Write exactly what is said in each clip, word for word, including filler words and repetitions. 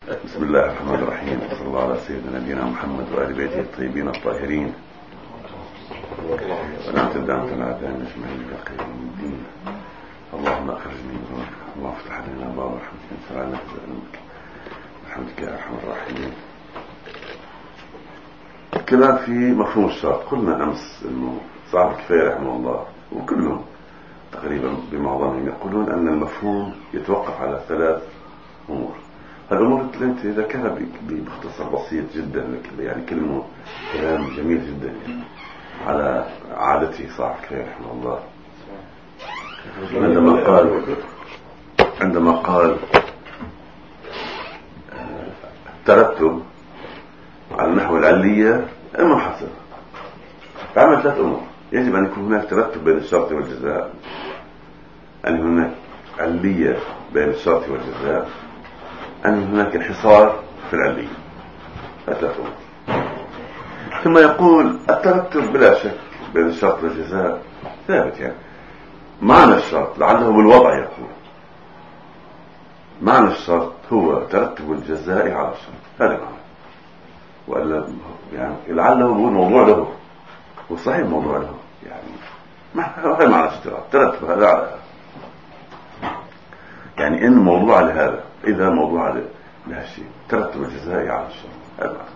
بسم الله الرحمن الرحيم، صلى الله على سيدنا نبينا محمد وآل بيته الطيبين الطاهرين، ونعت الدعوة العداء نجمعين بقية من الدين. اللهم أخرجني من نورك، اللهم افتح لنا باب رحمتك انفعنا بذنبك برحمتك يا أرحم الراحمين. الكلام في مفهوم الشرط. قلنا أمس أنه صاحب الكفاية رحمه الله وكلهم تقريبا بمعظمهم يقولون أن المفهوم يتوقف على ثلاث أمور. الأمور الثلاثة ذكرها باختصار بسيط جدا، يعني كلمة كلام جميل جدا يعني على عادته صاحب الكفاية رحمه الله عندما قال عندما قال الترتب على نحو العلية المنحصر. فعمل ثلاث أمور: يجب أن يكون هناك ترتب بين الشرط والجزاء، أن هناك علية بين الشرط والجزاء، أن هناك انحصار في العلية. ثلاث أمور. ثم يقول الترتب بلا شك بين الشرط والجزاء ثابت، يعني معنى الشرط لعله بالوضع، يقول معنى الشرط هو ترتب الجزاء على الشرط، هذا معنى. وإلا يعني لعله هو موضوع له، وصحيح موضوع له، يعني ما هذا معنى الاشتراط، ترتب هذا على هذا، يعني إن موضوع لهذا إذا موضوع لهالشيء ترتب الجزاء على الشرط، هذا معنى.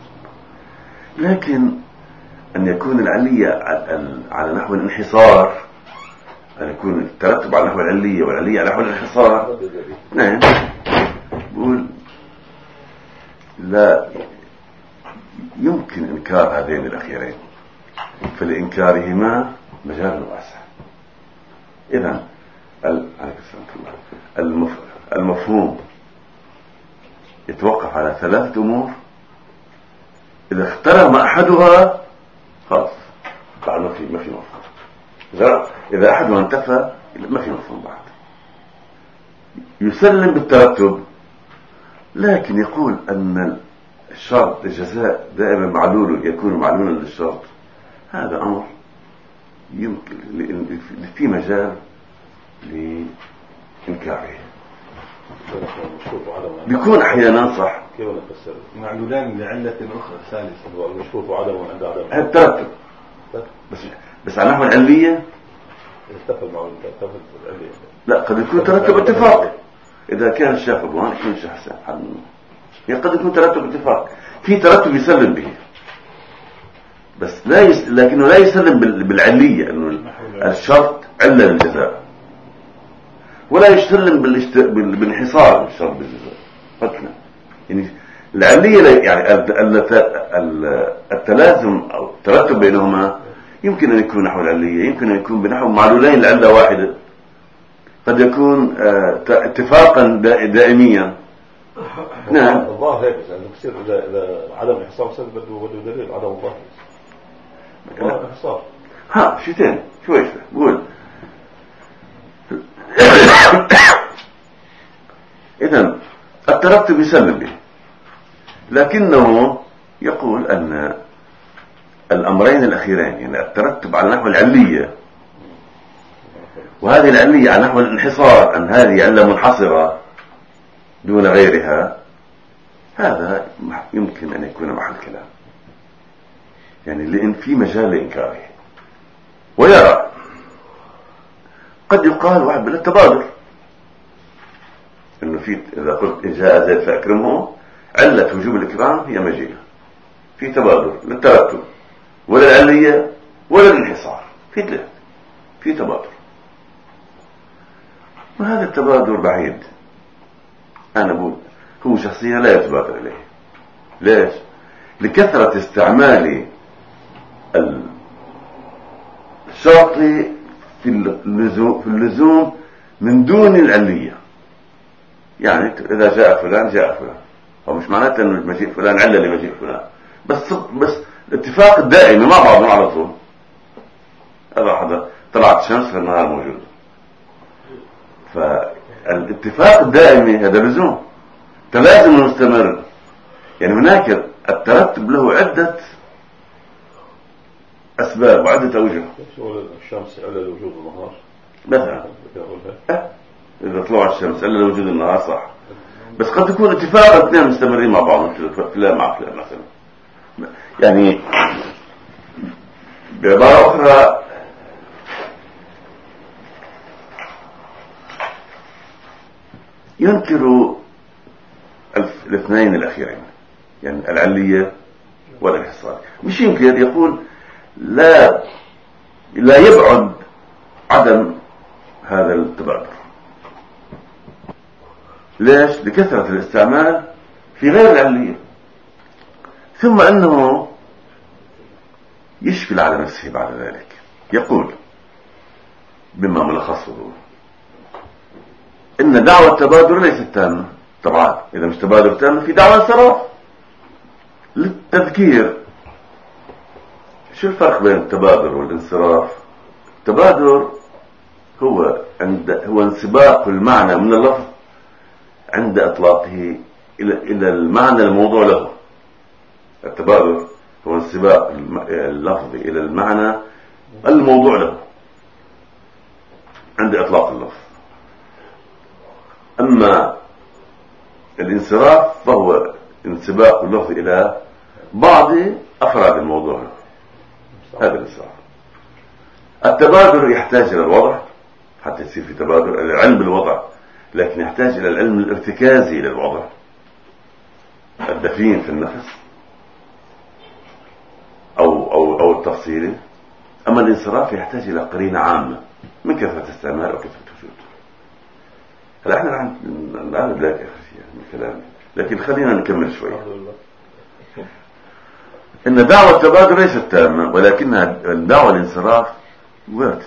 لكن أن يكون العلية على نحو الانحصار، أن يكون الترتب على نحو العلية والعلية على نحو الانحصار، نعم، يقول لا يمكن إنكار هذين الأخيرين، فلإنكارهما مجال واسع. إذن المفهوم يتوقف على ثلاثة أمور، إذا اخترم أحدها خلاص بعد ما في ما في مفهوم، إذا أحدها انتفى ما في مفهوم بعد. يسلم بالترتب، لكن يقول أن الشرط الجزاء دائما معلول، يكون معلولا للشرط، هذا أمر يمكن في مجال لإنكاره. بيكون أحيانا صح كيف نفسر معلولان لعلة أخرى ثالثة، المشروط وعدم عند عدم الترتب، بس بس على نحو العلية اتفق معه اتفق العلية. لا، قد يكون ترتب اتفاق، إذا كان الشيخ أبوان يكون الشيخ حسن، يعني قد يكون ترتب اتفاق، في ترتب يسلم به، بس لا يس... لكنه لا يسلم بالعلية، أنه الشرط علة للجزاء، ولا يسلم بالاشت... بالانحصار الشرط بالجزاء فتنا. يعني العلية يعني التلازم أو الترتب بينهما يمكن أن يكون نحو العلية، يمكن أن يكون بنحو معلولين لعلة واحدة، قد يكون اتفاقا دائميا. نعم، الظاهر هيك، لأنه كثير إذا إذا عدم إحصار سبب بده دليل عدم الظاهر. عدم إحصار. ها شيئين شوي قول. إذن الترتب يسلم به، لكنه يقول أن الأمرين الأخيرين، يعني الترتب على نحو العلية وهذه العلية على نحو الانحصار، أن هذه علة منحصرة دون غيرها، هذا يمكن أن يكون محل كلام، يعني لأن في مجال لإنكاره. ويرى قد يقال واحد بالتبادر، إنه في إذا قلت إن جاء زيد فأكرمه، علة وجوب الإكرام هي مجيئة، في تبادر للترتب ولا العلية ولا الانحصار، في ثلاث في تبادر، وهذا التبادر بعيد. أنا أقول هو شخصيا لا يتبادر إليه. ليش؟ لكثرة استعمال الشرط في اللزوم في اللزوم من دون العلية. يعني إذا جاء فلان جاء فلان، هو مش معناته إنه مجيء فلان علة لمجيء فلان، بس بس الاتفاق الدائم مع بعضهم على طول. هذا هذا طلعت الشمس في النهار موجود، فالاتفاق الدائمي هذا لزوم تلازم مستمر. يعني هناك الترتب له عدة أسباب وعدة أوجه. الشمس علة لوجود النهار مثلا، إذا طلع الشمس علة لوجود النهار صح، بس قد يكون اتفاق اثنين مستمرين مع بعض، فلان مع فلان مثلا. يعني بعبارة أخرى ينكر الاثنين الأخيرين، يعني العلية والانحصار. مش ينكر، يقول لا لا يبعد عدم هذا التبادر. ليش؟ لكثرة الاستعمال في غير العلية، ثم أنه يشكل على نفسه بعد ذلك. يقول بما ملخصه إن دعوة التبادر ليست تامة. طبعا إذا مش تبادر تام في دعوة انصراف. للتذكير، شو الفرق بين التبادر والانصراف؟ التبادر هو عند هو انسباق المعنى من اللفظ عند إطلاقه إلى إلى المعنى الموضوع له. التبادر هو انسباق اللفظ إلى المعنى الموضوع له عند إطلاق اللفظ. أما الانصراف فهو انسباق اللفظ إلى بعض أفراد الموضوع له. هذا الانصراف. التبادر يحتاج إلى الوضع حتى يصير في تبادر، العلم بالوضع، لكن يحتاج إلى العلم الارتكازي للوضع الدفين في النفس أو أو أو التفصيلي. أما الانصراف يحتاج إلى قرينة عامة من كثرة استعمال أو كثرة وجود. هلا احنا راح نعرض لك آخر شيء من كلامي، لكن خلينا نكمل شوي. إن دعوة التبادر ليست تامة، ولكنها دعوة الانصراف وارد.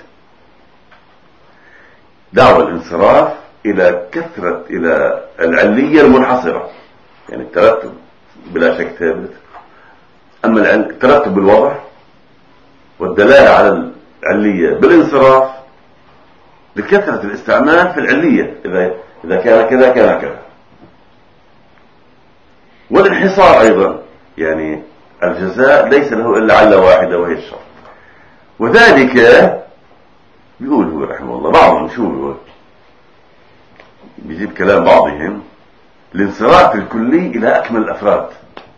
دعوة الانصراف إلى كثرة إلى العلية المنحصرة، يعني الترتب بلا شك ثابت. أما الترتب بالوضع والدلالة على العلية بالانصراف لكثرة الاستعمال في العلية، إذا إذا كان كذا كان كذا. والانحصار أيضا، يعني الجزاء ليس له إلا علة واحدة وهي الشرط. وذلك بيقول هو رحمه الله بعضهم شو بيقول، بيجيب كلام بعضهم، الانصراف الكلي إلى أكمل الأفراد،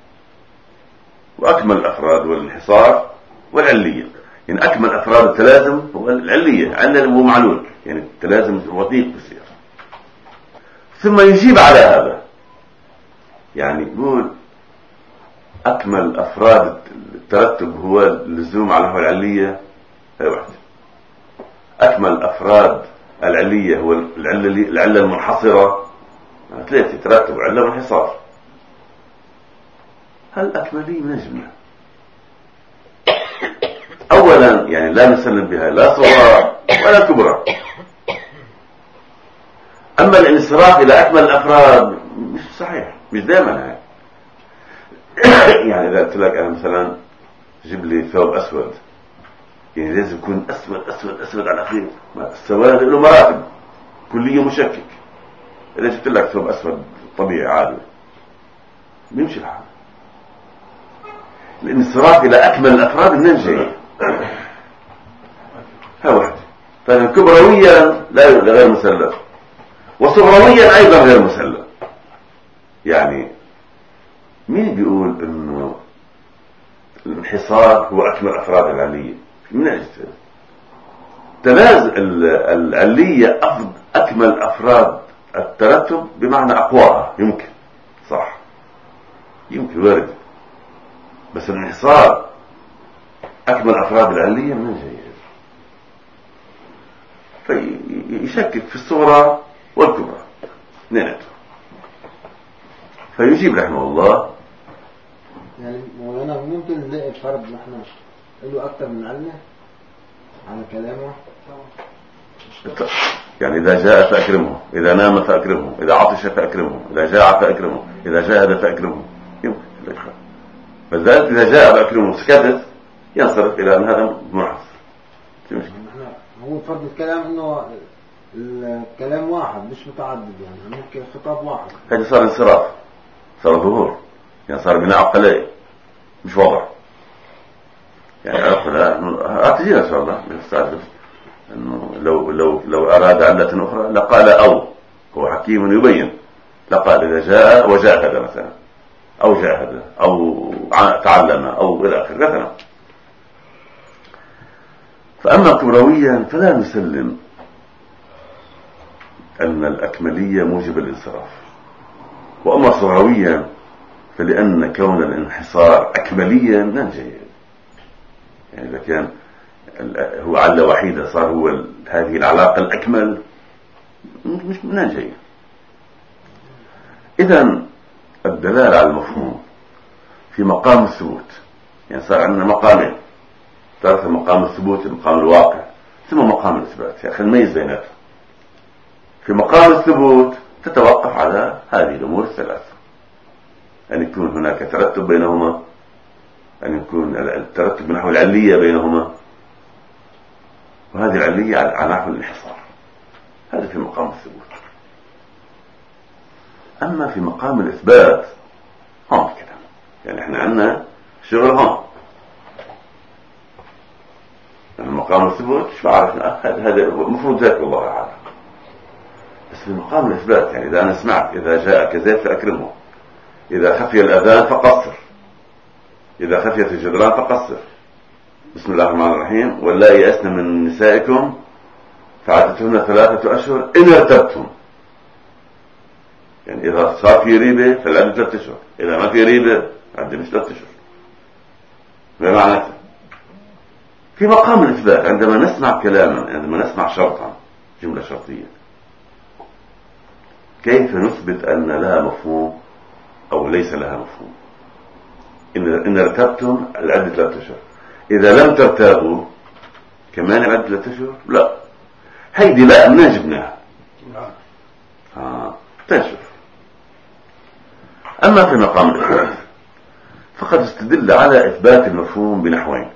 وأكمل الأفراد والانحصار والعلية. يعني أكمل أفراد التلازم هو العلية، علة هو معلول، يعني التلازم وثيق بصير. ثم يجيب على هذا، يعني يقول أكمل أفراد الترتب هو اللزوم على هو العلية، هي واحدة. أكمل أفراد العلية هو العلة العلة المنحصرة، ثلاثة ترتب علة وانحصار. هل أكملية من الجملة؟ أولا يعني لا نسلم بها لا صغرى ولا كبرى. أما الانصراف إلى أكمل الأفراد مش صحيح، مش دائما هيك. يعني إذا قلت لك أنا مثلا جيب لي ثوب أسود، يعني لازم يكون أسود أسود أسود على الأخير. السواد له مراتب، كلية مشكك. إذا جبت لك ثوب أسود طبيعي عادي بيمشي الحال. الانصراف إلى أكمل الأفراد منين جاي؟ ها واحدة. فكبرويا لا غير مسلم، وصغرويا أيضا غير مسلم. يعني مين بيقول إنه الانحصار هو أكمل أفراد العلية؟ من أجل تنازل العلية أفضل أكمل أفراد الترتب بمعنى أقواها، يمكن صح، يمكن وارد. بس الانحصار أكمل أفراد العلية من جيد، فيشكك في الصغرى والكبرى نينته. فيجيب رحمه الله، يعني مولانا ممكن نلاقي فرد نحن له أكثر من علة على كلامه. يعني إذا جاء فأكرمه، إذا نام فأكرمه، إذا عطش فأكرمه، إذا جاع فأكرمه، إذا جاهد فأكرمه، يمكن الإكرام. فذلك إذا جاء فأكرمه سكتت ينصرف إلى أن هذا منحصر. هو فرض الكلام إنه الكلام واحد مش متعدد، يعني ممكن خطاب واحد. هذا صار انصراف، صار ظهور، يعني صار بناء عقلي مش وضع. يعني أعتقد إن شاء الله نستعرف إنه لو لو لو أراد علة أخرى لقال أو، هو حكيم يبين، لقال إذا جاء وجاهد مثلا أو جاهد أو تعلم أو إلى آخره مثلا. فأما كرويا فلا نسلم أن الأكملية موجب الانصراف. وأما صغرويا فلأن كون الانحصار أكمليا ننجي، يعني إذا كان هو علة وحيدة صار هو هذه العلاقة الأكمل مش ننجي. إذن الدلالة على المفهوم في مقام الثبوت، يعني صار عندنا مقامين، ثلاثة: مقام الثبوت، مقام الواقع، ثم مقام الإثبات. يعني خلينا نميز بيناتهم. في مقام الثبوت تتوقف على هذه الأمور الثلاثة: أن يكون هناك ترتب بينهما، أن يكون الترتب بنحو العلية بينهما، وهذه العلية على نحو الانحصار. هذا في مقام الثبوت. أما في مقام الإثبات هون كده، يعني احنا عندنا شغل هون. يعني مقام الثبوت مش بعرف هذا المفروض ذاك الله أعلم. بس في مقام الإثبات يعني إذا أنا سمعت إذا جاءك زيد فأكرمه، إذا خفي الأذان فقصر، إذا خفيت الجدران فقصر. بسم الله الرحمن الرحيم: واللائي يئسن من نسائكم فعدتهن ثلاثة أشهر إن ارتبتم. يعني إذا صار في ريبة فالعدة ثلاثة أشهر، إذا ما في ريبة عدة مش ثلاثة أشهر. ما معناته؟ في مقام الإثبات عندما نسمع كلاما، عندما نسمع شرطا، جملة شرطية، كيف نثبت أن لها مفهوم أو ليس لها مفهوم؟ إن, إن ارتبتم العدة ثلاثة أشهر، إذا لم ترتابوا كمان العدة ثلاثة أشهر؟ لا، هيدي لا منين جبناها؟ آه. تنشف. أما في مقام الإثبات فقد استدل على إثبات المفهوم بنحوين: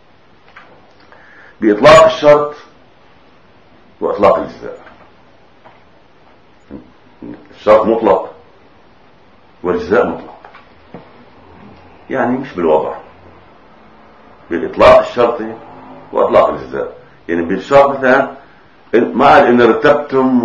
بإطلاق الشرط وإطلاق الجزاء. الشرط مطلق والجزاء مطلق، يعني مش بالوضع، بالإطلاق الشرطي وإطلاق الجزاء. يعني بالشرط مثلا ما قال إن ارتبتم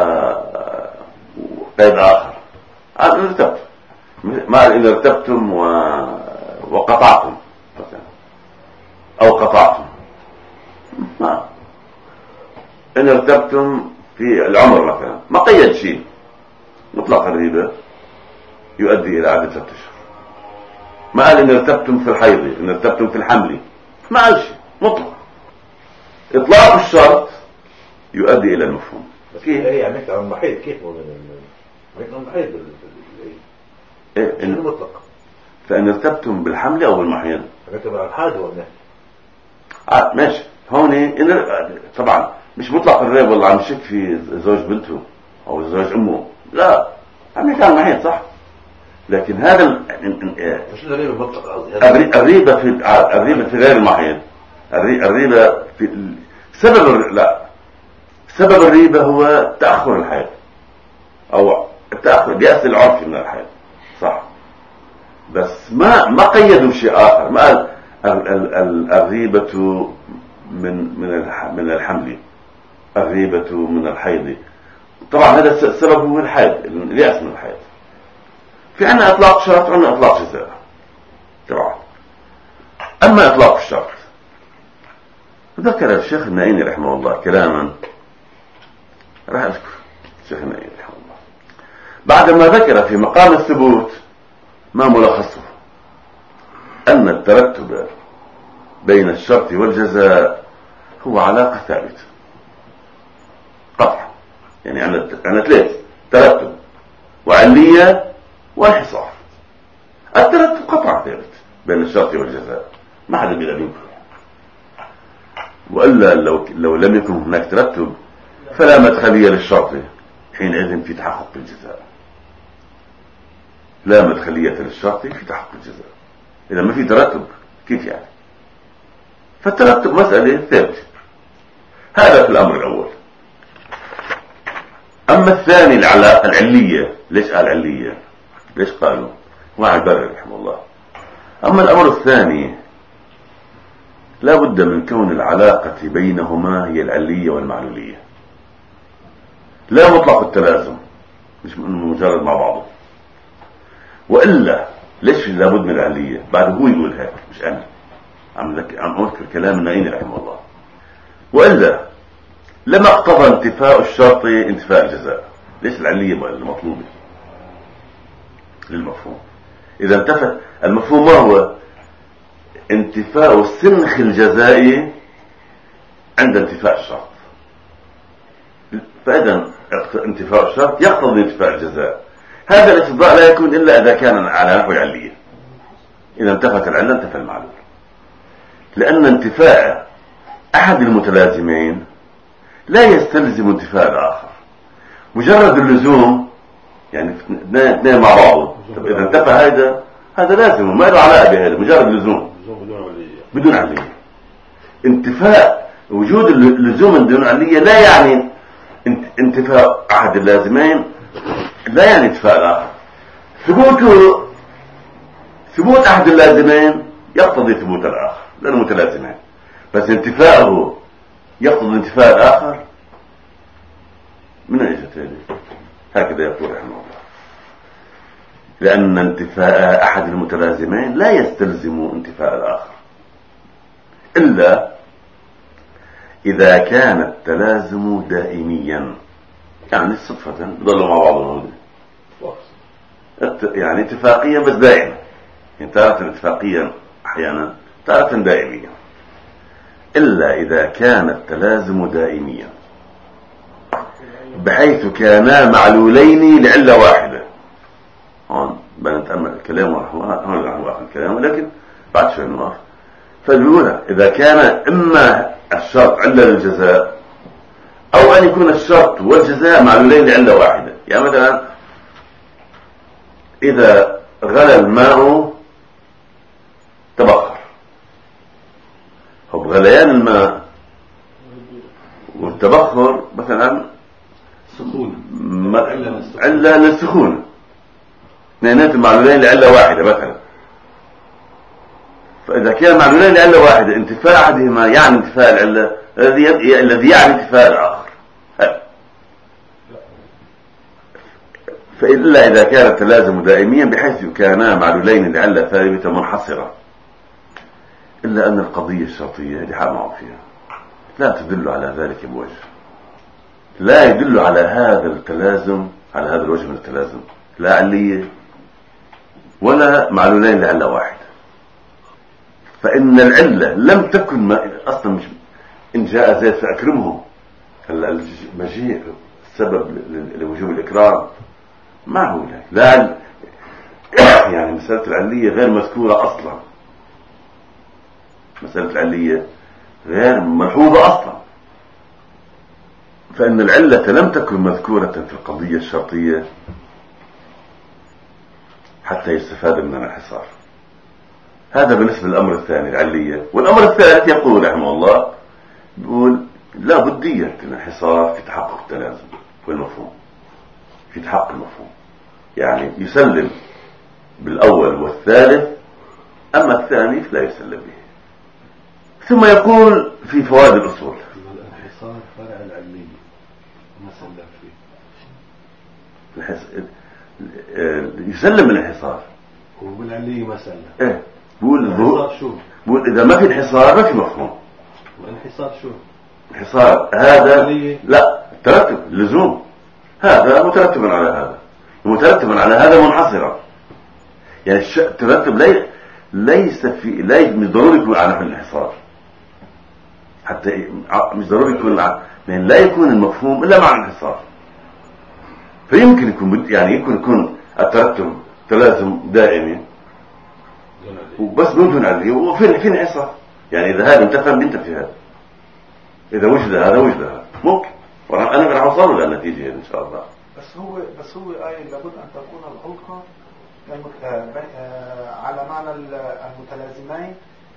وقيد آخر، قال إن ارتبتم، ما قال إن ارتبتم و... وقطعتم مثلا أو قطعتم، ما إن ارتبتم في العمر مثلا ما قيد شيء. مطلق الريبة يؤدي إلى عدة ثلاثة أشهر. ما قال إن ارتبتم في الحيض، إن ارتبتم في الحمل، ما قال شيء، مطلق. إطلاق الشرط يؤدي إلى المفهوم. كيف هي عملت عن المحيض؟ كيف عملت عن المحيض؟ إيه إن مطلق. فإن ارتبتم بالحمل أو بالمحيض عملت عن الحاجة ولا؟ آه ماشي. هون إن طبعا مش مطلق الريب والله عم شك في زوج بنته أو زوج أمه، لا، عم كان محيض صح. لكن هذا مش الريبة مطلق، الريبة في الريبة في غير المحيض. الريبة في سبب لا سبب الريبة هو تأخر الحيض أو التأخر بيأس العرف من الحيض صح. بس ما ما قيدوا شيء آخر، ما قال الريبة من من من الحمل، الريبة من الحيض. طبعا هذا السبب هو الحيض، اليأس من الحيض. في عنا إطلاق شرط وعنا إطلاق جزاء طبعا. أما إطلاق الشرط ذكر الشيخ النائيني رحمه الله كلاما، راح أذكر الشيخ النائيني رحمه الله بعدما ذكر في مقام الثبوت ما ملخصه أن الترتب بين الشرط والجزاء هو علاقة ثابتة قطعا. يعني عندنا ثلاث: ترتب وعلية وانحصار. الترتب قطعا ثابت بين الشرط والجزاء، ما حدا بيقدر ينكر. وإلا لو, لو لم يكن هناك ترتب فلا مدخلية للشرط، حينئذ في تحقق الجزاء. لا مدخلية للشرط في تحقق الجزاء إذا ما في ترتب، كيف يعني؟ فالترتب مسألة ثابتة. هذا في الأمر الأول. أما الثاني العلاقة العلية، ليش قال علية؟ ليش قالوا؟ مع البر رحمه الله. أما الأمر الثاني لا بد من كون العلاقة بينهما هي العلية والمعلولية، لا مطلق التلازم. مش مجرد مع بعضه. وإلا ليش لابد من العلية؟ بعد هو يقول هيك مش أنا، عم لك عم أذكر كلام النعيمي رحمه الله. وإلا لما اقتضى انتفاء الشرط انتفاء الجزاء. ليش العلية المطلوبة للمفهوم؟ إذا انتفى المفهوم ما هو؟ انتفاء السنخ الجزائي عند انتفاء الشرط. فإذا انتفاء الشرط يقتضي انتفاء الجزاء. هذا الاقتضاء لا يكون إلا إذا كان على نحو العلية. إذا انتفت العلة انتفى المعلول، لأن انتفاء أحد المتلازمين لا يستلزم انتفاء الآخر. مجرد اللزوم يعني اثنين مع بعض، إذا انتفى هذا هذا لازم، ما له علاقة بهذا، مجرد لزوم بدون علية. انتفاء وجود اللزوم بدون علية لا يعني انتفاء أحد اللازمين، لا يعني انتفاء الآخر. ثبوته ثبوت أحد اللازمين يقتضي ثبوت الآخر لأنه متلازمين، بس انتفاءه يقتضي انتفاء الآخر. من أين جت هذه؟ هكذا يقول رحمه الله، لأن انتفاء أحد المتلازمين لا يستلزم انتفاء الآخر إلا إذا كان التلازم دائميا، يعني صدفة يضلوا مع بعضهم، يعني اتفاقيا بس دائما، يعني تارة اتفاقيا أحيانا تارة دائميا. إلا إذا كان التلازم دائميا بحيث كانا معلولين لعلة واحدة. هون بنتأمل الكلام ونحن نحن الكلام، ولكن بعد شوي نقف. فالأولى إذا كان إما الشرط علة للجزاء أو أن يكون الشرط والجزاء معلولين لعلة واحدة. يعني مثلا إذا غلى الماء تبخر، أو غليان الماء والتبخر مثلا سخونة علة للسخونة، اثنينات المعلولين لعلة واحدة مثلا. فإذا كان معلولين لعلة واحدة انتفاء أحدهما يعني انتفاء العلة الذي الذي يعني انتفاء الآخر. فإلا إذا كان التلازم دائميا بحيث كانا معلولين لعلة ثابتة منحصرة، إلا أن القضية الشرطية اللي حامعوا فيها لا تدل على ذلك بوجه، لا يدل على هذا التلازم، على هذا الوجه من التلازم، لا علية ولا معلولين لعلة واحدة. فإن العلة لم تكن ما أصلا مش إن جاء زيد فأكرمه، المجيء السبب لوجوب الإكرام ما هو لك. لا يعني مسألة العلية غير مذكورة أصلا، مسألة العلية غير ملحوظة أصلا. فإن العلة لم تكن مذكورة في القضية الشرطية حتى يستفاد من الانحصار. هذا بالنسبة للأمر الثاني العلية. والأمر الثالث يقول رحمه الله، يقول لا بدية الانحصار في تحقق التلازم والمفهوم، في تحقق المفهوم، يعني يسلم بالأول والثالث، أما الثاني فلا يسلم به. ثم يقول في فوائد الأصول الانحصار فرع العلية ما سلم فيه الحس... يسلم الانحصار والعلية ما سلم. ايه بقول الانحصار شو؟ بقول إذا ما في انحصار ما في مفهوم. الانحصار شو؟ انحصار هذا لا ترتب لزوم، هذا مترتب على هذا، مترتب على هذا منحصرا. يعني الترتب لي... ليس في ليس مش ضروري يكون على نحو الانحصار، حتى مش ضروري يكون على... يعني لا يكون المفهوم إلا مع الانحصار. فيمكن يكون يعني يمكن يكون الترتب تلازم دائمي وبس بدون عليه وفي في انحصار. يعني إذا هذا انتفى بينتفي هذا، إذا وجد هذا وجد هذا ممكن. وأنا راح أوصل للنتيجة إن شاء الله. بس هو بس هو آية لابد أن تكون العلقة على معنى المتلازمين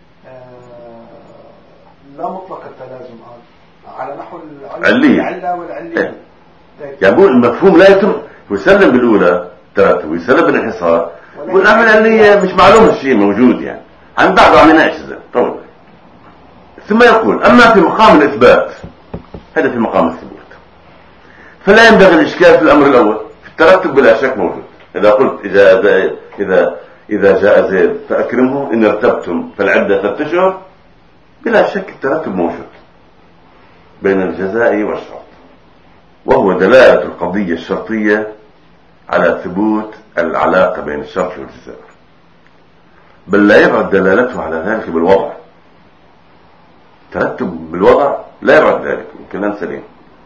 لا مطلق التلازم، على نحو العلة والعلية. يعني بقول المفهوم لا يتم ويسلم بالأولى ترتب ويسلم بالانحصار، والأمر العلية مش معلوم الشيء موجود، يعني عن بعض عم يناقش ذا طول. ثم يقول أما في مقام الإثبات، هذا في مقام الثبوت، فلا ينبغي الإشكال في الأمر الأول في الترتب بلا شك موجود. إذا قلت إذا إذا إذا جاء زيد فأكرمه، إن ارتبتم فالعدة ثلاثة أشهر، بلا شك الترتب موجود بين الجزاء والشرط، وهو دلالة القضية الشرطية على ثبوت العلاقة بين الشرط والجزاء، بل لا يبعد دلالته على ذلك بالوضع. ترتب بالوضع لا يبعد ذلك، كلام سليم.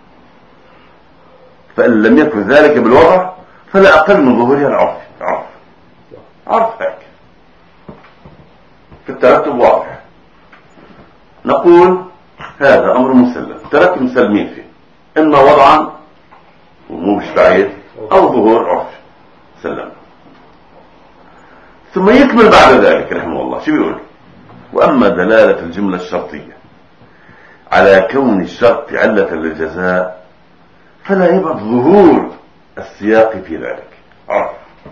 فإن لم يكن ذلك بالوضع فلا أقل من ظهورها العرف. عرف عرف هيك في الترتب واضح. نقول هذا أمر مسلم، ترتب مسلمين فيه، إما وضعا ومو مش بعيد أو ظهور عرف سلم. ثم يكمل بعد ذلك رحمه الله شو بيقول؟ وأما دلالة الجملة الشرطية على كون الشرط علة للجزاء فلا يبعد ظهور السياق في ذلك. عرف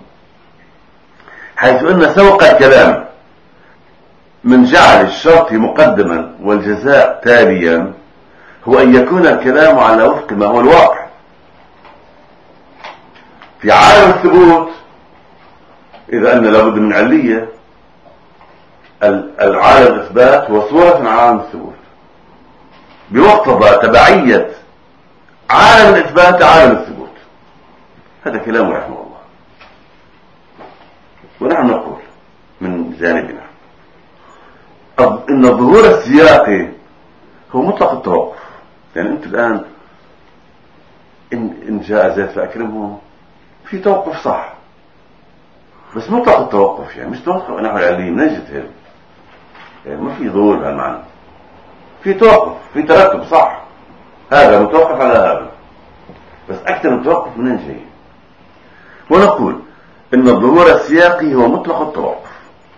حيث أن سوق الكلام من جعل الشرط مقدما والجزاء تاليا هو أن يكون الكلام على وفق ما هو الواقع. في عالم الثبوت إذا أن لابد من علية، العالم الإثبات هو صورة من عالم الثبوت، بمقتضى تبعية عالم الإثبات عالم الثبوت. هذا كلام رحمه الله. ونحن نقول من جانبنا إن الظهور السياقي هو مطلق التوقف. يعني أنت الآن إن, إن جاء زيد فأكرمه في توقف صح، بس مطلق التوقف، يعني مش توقف نحو العليم نجد هذا، يعني ما في ظهور بهالمعنى، في توقف، في ترتب صح، هذا متوقف على هذا، بس أكثر من توقف منين جاي؟ ونقول إن الظهور السياقي هو مطلق التوقف،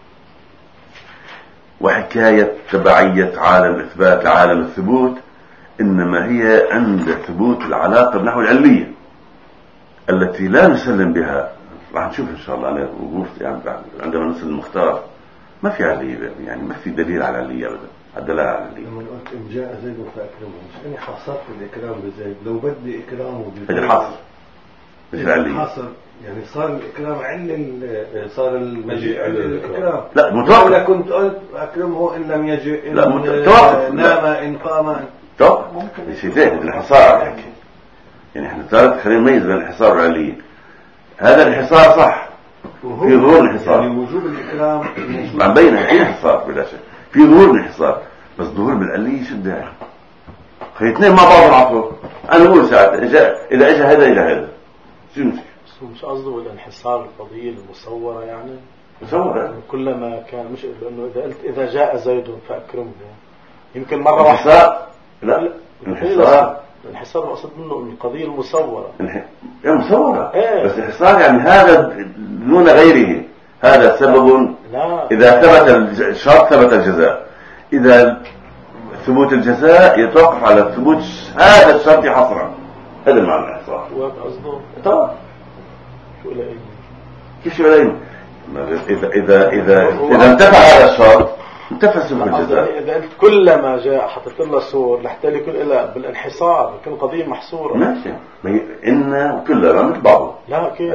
وحكاية تبعية عالم الإثبات عالم الثبوت إنما هي عند ثبوت العلاقة بنحو العلية التي لا نسلم بها. راح نشوف إن شاء الله. أنا يعني عندما نسلم المختار ما في علية، يعني ما في دليل على العلية أبدا، الدلالة على العلية. لما قلت إن جاء زيد فأكرمه، مش أني حصرت الإكرام بزيد، لو بدي إكرامه بزيد هذا الحصر مش العلية. حصر يعني صار الإكرام عل صار المجيء على الإكرام. لا متوقف. ولا كنت قلت أكرمه إن لم يجئ، لا متوقف. نام إن قام. توقف. شيء ثاني الانحصار عليك. يعني احنا صارت خلينا نميز بين الانحصار والعلية. هذا الانحصار صح، في ظهور الانحصار، يعني وجوب الإكرام عم بين في انحصار بلا شك، في ظهور الانحصار، بس ظهور بالعلية شو الداعي؟ خلي اثنين مع بعض العصر. أنا أقول ساعات إذا إذا إجا هذا إلى هذا شو المشكلة؟ مش قصده الانحصار القضية المصورة، يعني مصورة كلما كان، مش لأنه إذا قلت إذا جاء زيد فأكرمه يمكن مرة واحدة. لا الانحصار الانحصار مقصود منه القضية المصورة. يا مصورة إيه؟ بس الانحصار يعني هذا دون غيره، هذا سبب. لا. إذا ثبت الشرط ثبت الجزاء، إذا ثبوت الجزاء يتوقف على ثبوت هذا الشرط حصرا. هذا المعنى الانحصار. قصده طبعا شو إلى كيف شو إلى إذا إذا إذا إذا انتفع هذا الشرط انتفع ثبوت الجزاء. إذا قلت كلما جاء حطيت له صور لحتى يكون إلى بالانحصار يكون قضية محصورة. ماشي، إن كلما مثل بعضه. لا كيف؟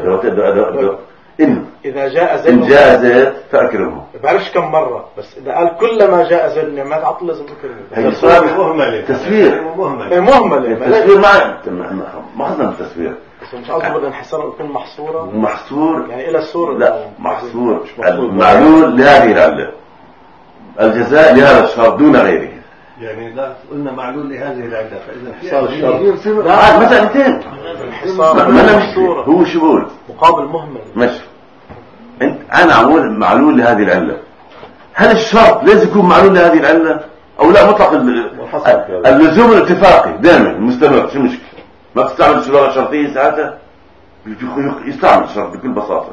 إن إذا جاء زيد إن جاء زيد فأكرمه. بعرفش كم مرة، بس إذا قال كلما جاء زيد ما تعطل لازم أكرمه. هي مهملة تسوير مهملة مهملة التسوير ما ما خصنا التسوير، بس مش قصده بالانحصار يكون محصورة. محصور يعني إلى الصورة. لا محصور المعلول لهذه العلة، الجزاء لهذا الشرط دون غيره. يعني لا قلنا معلول لهذه العلة، فإذا انحصار الشرط لا مسألتين. الانحصار محصورة هو شو بقول مقابل مهمل. ماشي، انت انا عمول معلول لهذه العلة، هل الشرط لازم يكون معلول لهذه العلة او لا؟ مطلق اللزوم الاتفاقي دائما مستمر. شو مشكلة؟ ما تستعمل الصيغة الشرطية ساعتها يستعمل الشرط بكل بساطة.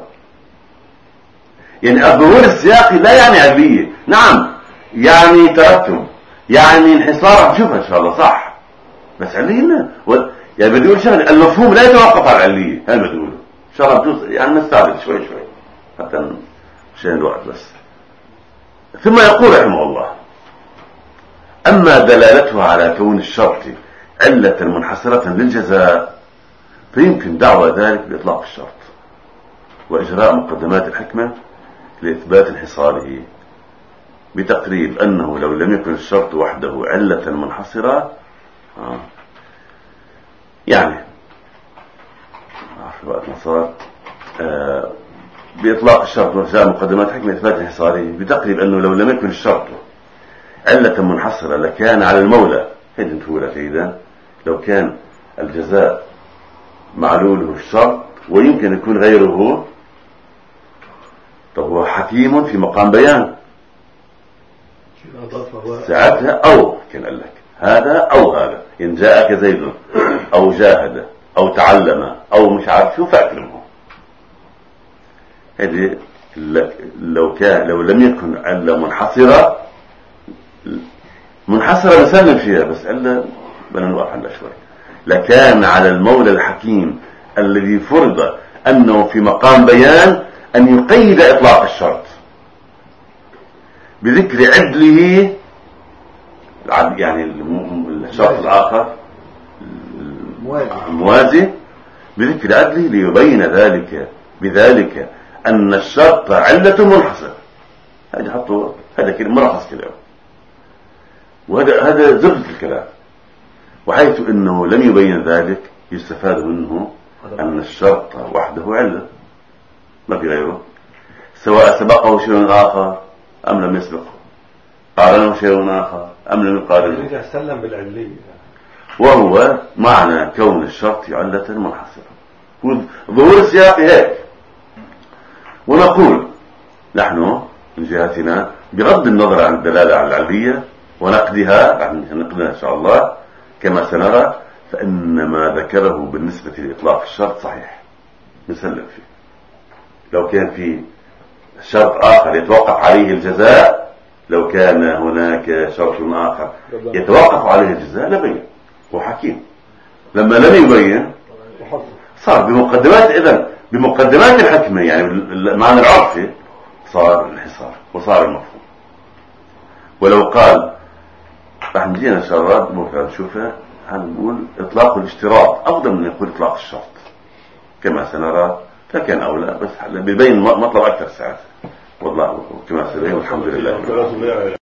يعني الظهور السياقي لا يعني علية، نعم يعني ترتب، يعني انحصار. نشوفها ان شاء الله صح، بس علينا و... يعني بدي اقول شغله، المفهوم لا يتوقف على العلية. هل بدي اقوله ان شاء الله بتوصل، يعني نستعرض شوي شوي حتى مشان الوقت بس. ثم يقول رحمه الله: أما دلالتها على كون الشرط علة منحصرة للجزاء فيمكن دعوى ذلك بإطلاق الشرط وإجراء مقدمات الحكمة لإثبات انحصاره بتقريب أنه لو لم يكن الشرط وحده علة منحصرة آه يعني وقت صار آه بإطلاق الشرط وإجراء مقدمات الحكمة لإثبات انحصاره بتقريب أنه لو لم يكن الشرط علة منحصرة لكان على المولى هذه نقولها جيدا لو كان الجزاء معلوله الشرط ويمكن يكون غيره طب هو حكيم في مقام بيان ساعتها أو كان قال لك هذا أو هذا إن جاءك زيد أو جاهد أو تعلم أو مش عارف شو فأكرمه هذه لو كان لو لم يكن علة منحصرة منحصرة نسلم فيها بس إلا بدنا نوقف عندها شوي لكان على المولى الحكيم الذي فرض أنه في مقام بيان أن يقيد إطلاق الشرط بذكر عدله يعني الشرط الآخر الموازي بذكر عدله ليبين ذلك بذلك أن الشرط علة منحصرة هذا حطوا هذا كلام مرخص كلام وهذا هذا زبدة الكلام وحيث أنه لم يبين ذلك يستفاد منه أن الشرط وحده علة ما في غيره سواء سبقه شيء آخر أم لم يسبقه قارنه شيء آخر أم لم يقارنه سلم بالعلية وهو معنى كون الشرط علة منحصرة ظهور السياق هيك ونقول نحن من جهتنا بغض النظر عن الدلالة على العلية ونقدها يعني نقدها إن شاء الله كما سنرى فإن ما ذكره بالنسبة لإطلاق الشرط صحيح نسلم فيه لو كان في شرط آخر يتوقف عليه الجزاء لو كان هناك شرط آخر يتوقف عليه الجزاء لبين وحكيم لما لم يبين صار بمقدمات إذن بمقدمات الحكمة يعني المعنى العرفي صار الحصار وصار المفهوم ولو قال راح نجينا شرط ممكن نشوفها هنقول إطلاق الاشتراط أفضل من يقول إطلاق الشرط كما سنرى فكان أولى بس بيبين مطلب أكثر ساعات والله كما سنرى والحمد لله